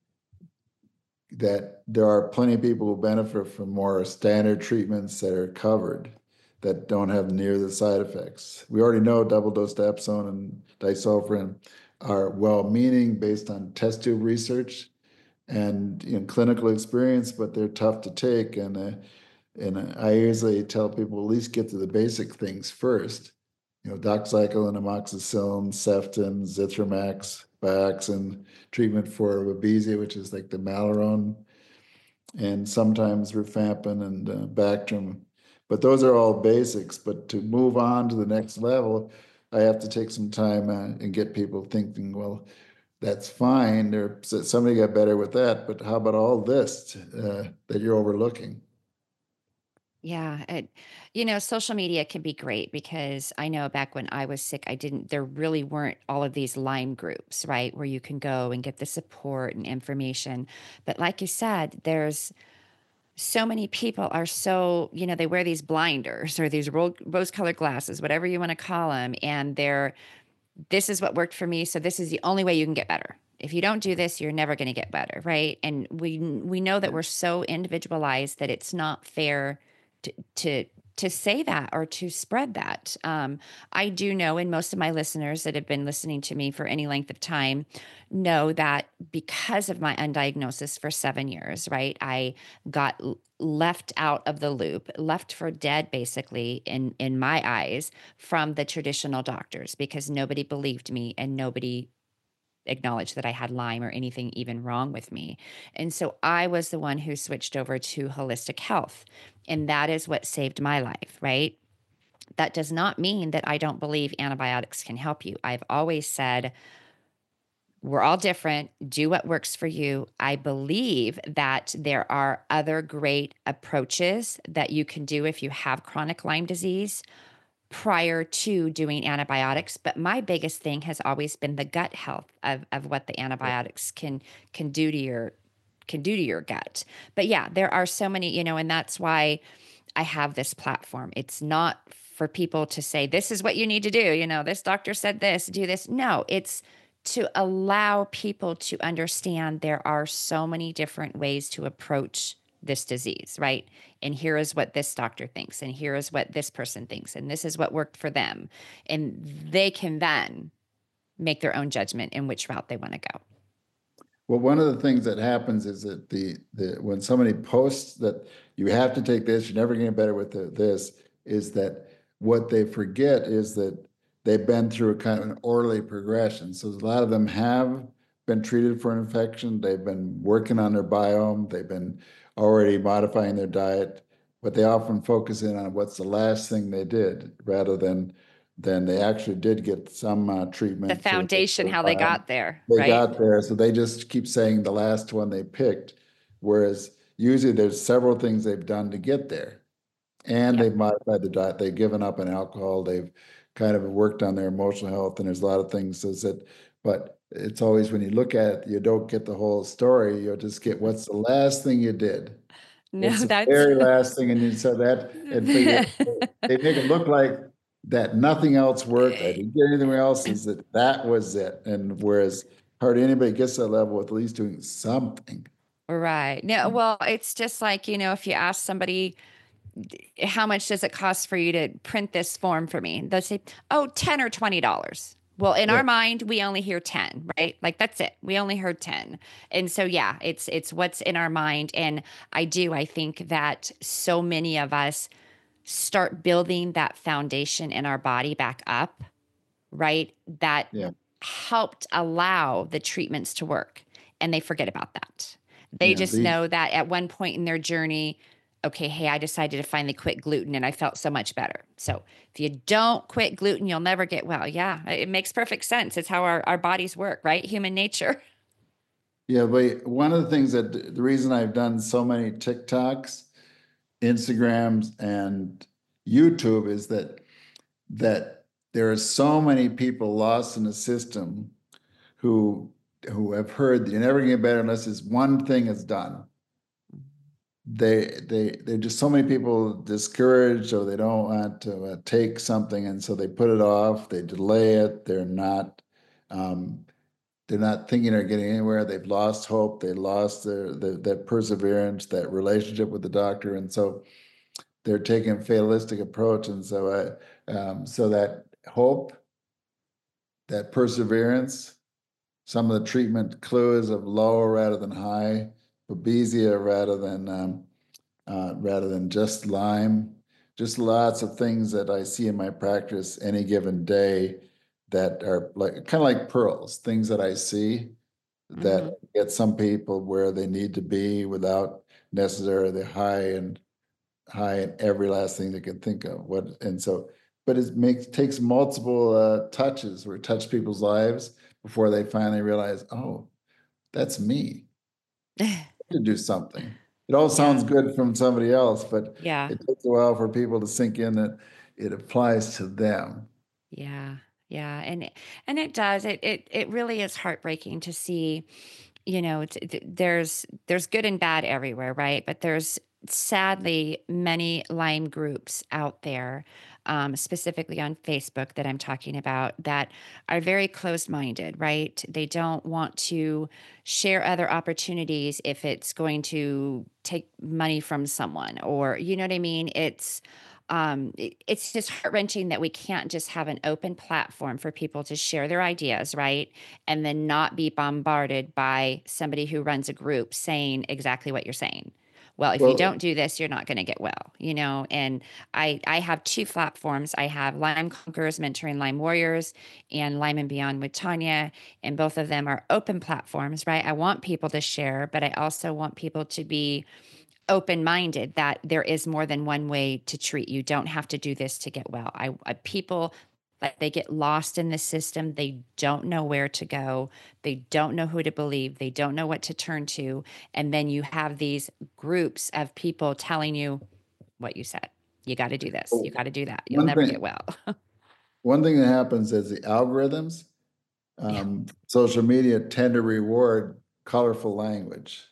B: that there are plenty of people who benefit from more standard treatments that are covered that don't have near the side effects. We already know double dose dapsone and disulfiram are well-meaning based on test tube research and clinical experience, but they're tough to take. And I usually tell people at least get to the basic things first. Doxycycline, amoxicillin, Ceftin, Zithromax, Bioxin, treatment for Babesia, which is like the Malarone, and sometimes Rifampin and Bactrim. But those are all basics. But to move on to the next level, I have to take some time and get people thinking, well, that's fine. Somebody got better with that, but how about all this that you're overlooking?
A: Yeah, social media can be great because I know back when I was sick, there really weren't all of these Lyme groups, right? Where you can go and get the support and information. But like you said, there's so many people are they wear these blinders or these rose colored glasses, whatever you want to call them. And this is what worked for me. So this is the only way you can get better. If you don't do this, you're never going to get better. Right. And we know that we're so individualized that it's not fair to, to, to say that or to spread that. I do know, and most of my listeners that have been listening to me for any length of time know that because of my undiagnosis for 7 years, right, I got left out of the loop, left for dead, basically, in my eyes, from the traditional doctors because nobody believed me and nobody acknowledged that I had Lyme or anything even wrong with me. And so I was the one who switched over to holistic health. And that is what saved my life, right? That does not mean that I don't believe antibiotics can help you. I've always said, we're all different. Do what works for you. I believe that there are other great approaches that you can do if you have chronic Lyme disease prior to doing antibiotics. But my biggest thing has always been the gut health of what the antibiotics can do to your gut. But yeah, there are so many, and that's why I have this platform. It's not for people to say, this is what you need to do. This doctor said this, do this. No, it's to allow people to understand there are so many different ways to approach this disease, right? And here is what this doctor thinks, and here is what this person thinks, and this is what worked for them. And they can then make their own judgment in which route they want to go.
B: Well, one of the things that happens is that when somebody posts that you have to take this, you're never getting better with this, is that what they forget is that they've been through a kind of an orderly progression. So a lot of them have been treated for an infection. They've been working on their biome. They've been already modifying their diet, but they often focus in on what's the last thing they did rather than they actually did get some treatment.
A: The foundation, how they got there,
B: They
A: right?
B: got there, so they just keep saying the last one they picked, whereas usually there's several things they've done to get there. And
A: Yeah.
B: they've modified the diet, they've given up on alcohol, they've kind of worked on their emotional health, and there's a lot of things but it's always when you look at it, you don't get the whole story, you'll just get what's the last thing you did.
A: No,
B: What's the
A: that's
B: very last thing, and you said that, and they make it look like that nothing else worked. I didn't get anything else. Is that was it? And whereas hardly anybody gets to that level with at least doing something.
A: right. No, well, it's just like, if you ask somebody, how much does it cost for you to print this form for me? They'll say, oh, $10 or $20. Well, in
B: Yeah,
A: our mind, we only hear 10, right? Like that's it. We only heard 10. And so yeah, it's what's in our mind. And I think that so many of us start building that foundation in our body back up, right? That
B: yeah,
A: helped allow the treatments to work. And they forget about that. They
B: yeah.
A: just know that at one point in their journey, okay, hey, I decided to finally quit gluten and I felt so much better. So if you don't quit gluten, you'll never get well. Yeah, it makes perfect sense. It's how our bodies work, right? Human nature.
B: Yeah, but one of the things that the reason I've done so many TikToks, Instagrams, and YouTube is that there are so many people lost in the system who have heard that you're never gonna get better unless this one thing is done. They're just so many people discouraged, or they don't want to take something, and so they put it off, they delay it, um, they're not thinking they're getting anywhere. They've lost hope. They lost that perseverance, that relationship with the doctor, and so they're taking a fatalistic approach. And so that hope, that perseverance, some of the treatment clues of low rather than high, babesia rather than just Lyme, just lots of things that I see in my practice any given day that are like kind of like pearls, things that I see that
A: Hmm.
B: get some people where they need to be without necessarily the high in every last thing they can think of. But takes multiple touches where it touch people's lives before they finally realize, oh, that's me to do something. It all sounds
A: Yeah.
B: good from somebody else, but
A: Yeah.
B: it takes a while for people to sink in that it applies to them.
A: Yeah. Yeah. And it does. It really is heartbreaking to see, there's good and bad everywhere, right? But there's sadly many Lyme groups out there, specifically on Facebook that I'm talking about, that are very closed-minded, right? They don't want to share other opportunities if it's going to take money from someone, or you know what I mean? It's just heart-wrenching that we can't just have an open platform for people to share their ideas, right? And then not be bombarded by somebody who runs a group saying exactly what you're saying. Well, if you
B: Well,
A: don't do this, you're not going to get well, And I have two platforms. I have Lyme Conquerors Mentoring Lyme Warriors and Lyme and Beyond with Tanya, and both of them are open platforms, right? I want people to share, but I also want people to be open minded that there is more than one way to treat. You don't have to do this to get well. People, like, they get lost in the system. They don't know where to go. They don't know who to believe. They don't know what to turn to. And then you have these groups of people telling you what you said. You got to do this. You got to do that. You'll
B: one
A: never get
B: thing
A: well.
B: one thing that happens is the algorithms,
A: Yeah.
B: social media tend to reward colorful language,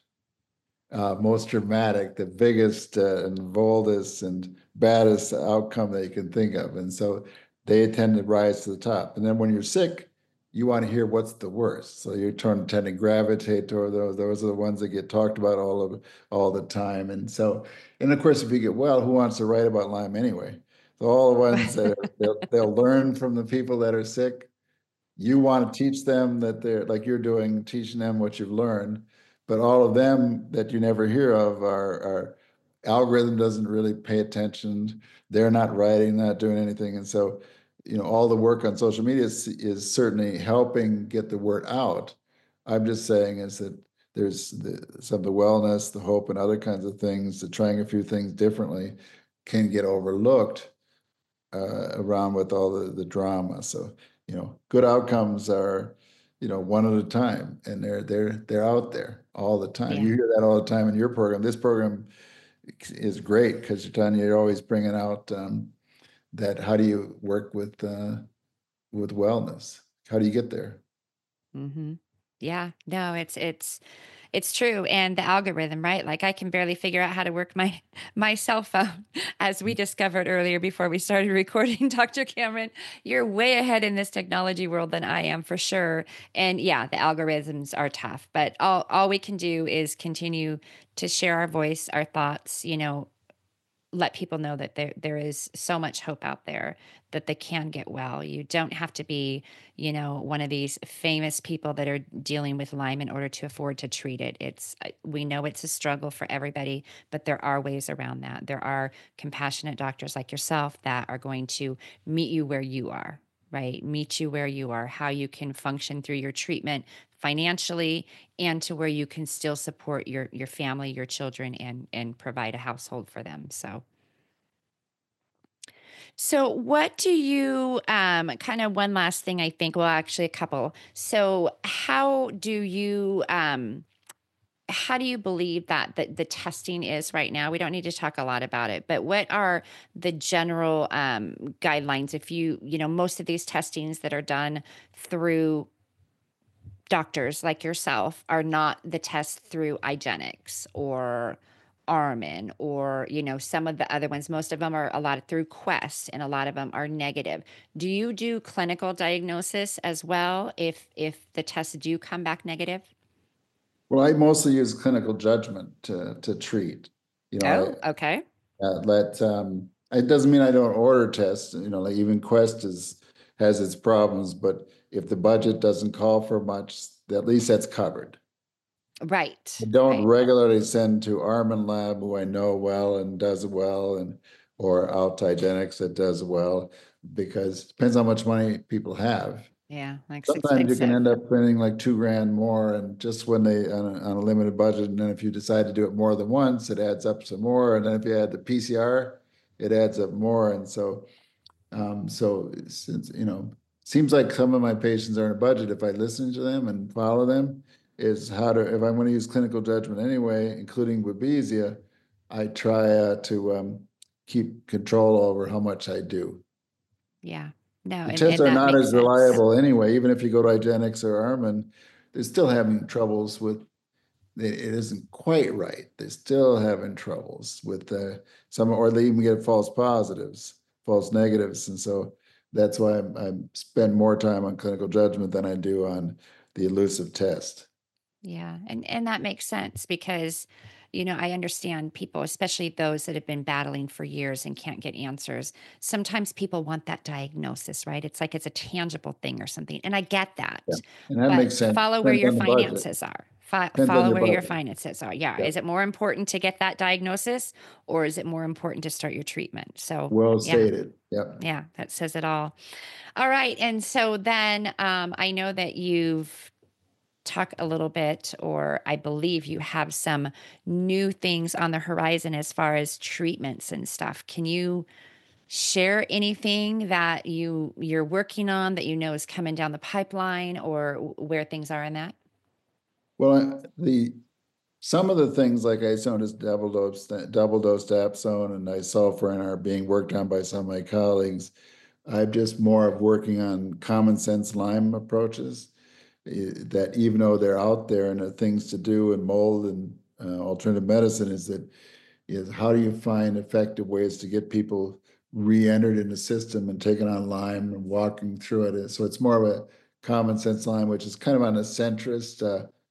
B: most dramatic, the biggest and boldest and baddest outcome that you can think of. And so they tend to rise to the top. And then when you're sick, you want to hear what's the worst. So you tend to gravitate toward those. Those are the ones that get talked about all the time. And of course, if you get well, who wants to write about Lyme anyway? So all the ones that they'll learn from the people that are sick. You want to teach them that they're like you're doing, teaching them what you've learned, but all of them that you never hear of are algorithm doesn't really pay attention. They're not writing, not doing anything. And so, all the work on social media is certainly helping get the word out. I'm just saying is that there's some of the wellness, the hope, and other kinds of things, the trying a few things differently can get overlooked around with all the drama. So, good outcomes are, one at a time, and they're out there all the time. You
A: Yeah.
B: hear that all the time in your program. This program is great because you're always bringing out that how do you work with wellness? How do you get there?
A: Hmm. Yeah. No, it's true, and the algorithm, right? Like, I can barely figure out how to work my cell phone, as we discovered earlier before we started recording. Dr. Cameron, you're way ahead in this technology world than I am, for sure. And yeah, the algorithms are tough, but all we can do is continue to share our voice, our thoughts, let people know that there is so much hope out there, that they can get well. You don't have to be, one of these famous people that are dealing with Lyme in order to afford to treat it. We know it's a struggle for everybody, but there are ways around that. There are compassionate doctors like yourself that are going to meet you where you are, right? Meet you where you are, how you can function through your treatment financially, and to where you can still support your family, your children, and provide a household for them. So So, what do you, kind of one last thing, I think, well, actually, a couple. So, how do you believe that the testing is right now? We don't need to talk a lot about it, but what are the general guidelines? If most of these testings that are done through doctors like yourself are not the tests through IGeneX or Armin or some of the other ones. Most of them are a lot through Quest, and a lot of them are negative. Do you do clinical diagnosis as well if the tests do come back negative?
B: Well, I mostly use clinical judgment to treat. You know,
A: Oh, okay.
B: it doesn't mean I don't order tests. Like even Quest has its problems, but if the budget doesn't call for much, at least that's covered. I
A: Right,
B: don't
A: right.
B: regularly send to Armin Lab, who I know well and does well, or Altigenics that does well, because it depends how much money people have.
A: Yeah, like's
B: Sometimes you can
A: expensive.
B: end up spending like 2 grand more, and just when they on a limited budget, and then if you decide to do it more than once, it adds up some more, and then if you add the PCR, it adds up more, and so since seems like some of my patients are in a budget. If I listen to them and follow them, is how to if I want to use clinical judgment anyway, including Babesia, I try to keep control over how much I do.
A: Yeah. No,
B: The
A: and
B: tests
A: and
B: are
A: that
B: not
A: makes
B: as
A: sense.
B: reliable anyway. Even if you go to IGeneX or Armin, they're still having troubles with it isn't quite right. They're still having troubles with some, or they even get false positives, false negatives, and so that's why I spend more time on clinical judgment than I do on the elusive test.
A: Yeah, and that makes sense because, I understand people, especially those that have been battling for years and can't get answers. Sometimes people want that diagnosis, right? It's like it's a tangible thing or something, and I get
B: Yeah,
A: that.
B: and that
A: But
B: makes sense.
A: follow where
B: Depends
A: your
B: on the budget.
A: finances are.
B: Depends on
A: Follow
B: your
A: where your
B: budget.
A: finances are. Yeah.
B: Yeah,
A: Is it more important to get that diagnosis, or is it more important to start your treatment? So,
B: well
A: yeah,
B: stated. Yep.
A: yeah, that says it all. All right. And so then I know that you've talk a little bit, or I believe you have some new things on the horizon as far as treatments and stuff. Can you share anything that you're working on that is coming down the pipeline, or where things are in that?
B: Well, the some of the things like isonis double dose dapsone and isulfurin are being worked on by some of my colleagues. I'm just more of working on common sense Lyme approaches that even though they're out there and are things to do in mold and alternative medicine is how do you find effective ways to get people re-entered in the system and taking on Lyme and walking through it. So it's more of a common sense Lyme, which is kind of on a centrist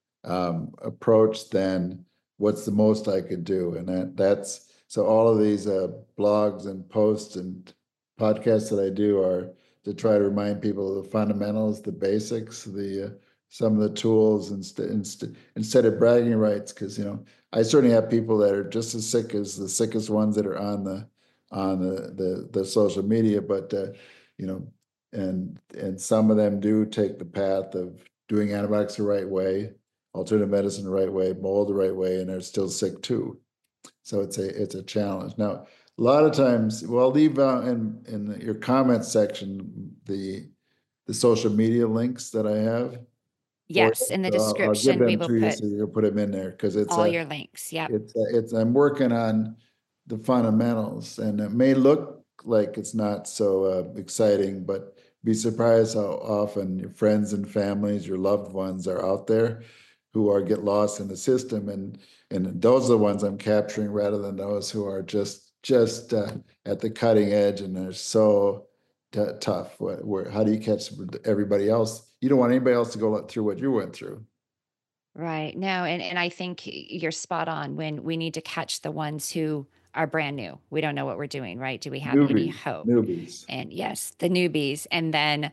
B: approach than what's the most I could do. And that's so all of these blogs and posts and podcasts that I do are to try to remind people of the fundamentals, the basics, the some of the tools instead of bragging rights, because I certainly have people that are just as sick as the sickest ones that are on the social media, but you know, and some of them do take the path of doing antibiotics the right way, alternative medicine the right way, mold the right way, and they're still sick too. So it's a challenge. Now, a lot of times, well, I'll leave in your comments section the social media links that I have for
A: Yes,
B: you.
A: in the
B: So I'll give
A: description we
B: them
A: will
B: to you
A: put
B: so you'll put them in there because
A: all your links. Yep.
B: it's I'm working on the fundamentals, and it may look like it's not so exciting, but be surprised how often your friends and families, your loved ones are out there who are get lost in the system, and those are the ones I'm capturing rather than those who are just at the cutting edge and they're so tough. How do you catch everybody else? You don't want anybody else to go through what you went through.
A: Right. No, and I think you're spot on when we need to catch the ones who are brand new. We don't know what we're doing, right? Do we have any
B: Newbies,
A: hope?
B: newbies.
A: And yes, the newbies. And then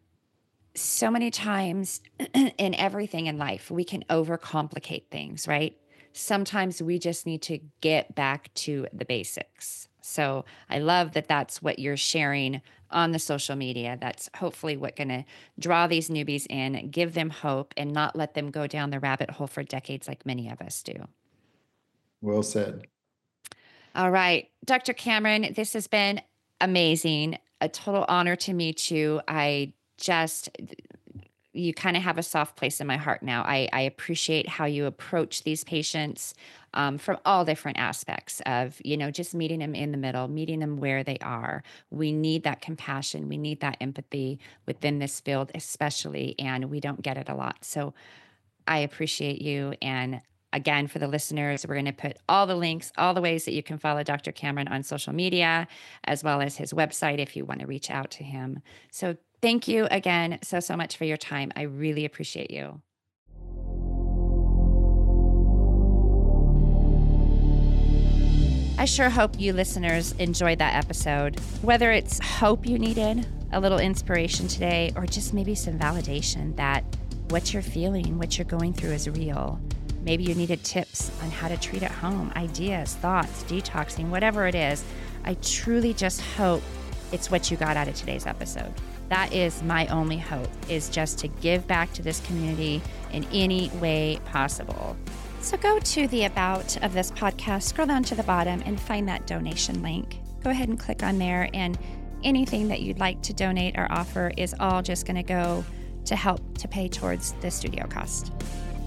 A: so many times in everything in life, we can overcomplicate things, right? Sometimes we just need to get back to the basics. So I love that that's what you're sharing on the social media. That's hopefully what going to draw these newbies in, give them hope, and not let them go down the rabbit hole for decades like many of us do.
B: Well said.
A: All right, Dr. Cameron, this has been amazing. A total honor to meet you. You kind of have a soft place in my heart now. I appreciate how you approach these patients from all different aspects of, just meeting them in the middle, meeting them where they are. We need that compassion. We need that empathy within this field, especially, and we don't get it a lot. So I appreciate you. And again, for the listeners, we're going to put all the links, all the ways that you can follow Dr. Cameron on social media, as well as his website if you want to reach out to him. So thank you again so much for your time. I really appreciate you. I sure hope you listeners enjoyed that episode. Whether it's hope you needed, a little inspiration today, or just maybe some validation that what you're feeling, what you're going through is real. Maybe you needed tips on how to treat at home, ideas, thoughts, detoxing, whatever it is. I truly just hope it's what you got out of today's episode. That is my only hope, is just to give back to this community in any way possible. So go to the about of this podcast, scroll down to the bottom and find that donation link. Go ahead and click on there, and anything that you'd like to donate or offer is all just going to go to help to pay towards the studio cost.